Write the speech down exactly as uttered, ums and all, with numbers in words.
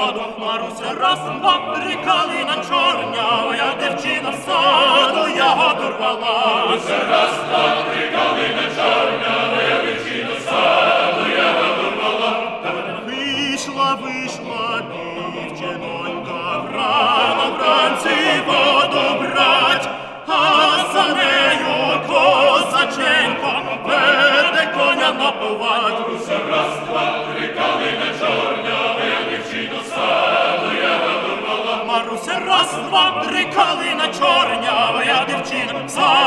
воду. Маруся раз, два, три, калина чорня, я дівчина з саду, ягоду рвала. Маруся раз, два, три, калина чорня, я дівчина з саду, ягоду рвала. Вийшла, вийшла дівчинонька, рано вранці воду брать, а за нею козаченько веде коня напувать. Маруся раз, два, три, калина чорня, я дівчина з саду, ягоду рвала. Маруся раз, два, три, калина чорня, я дівчина з саду.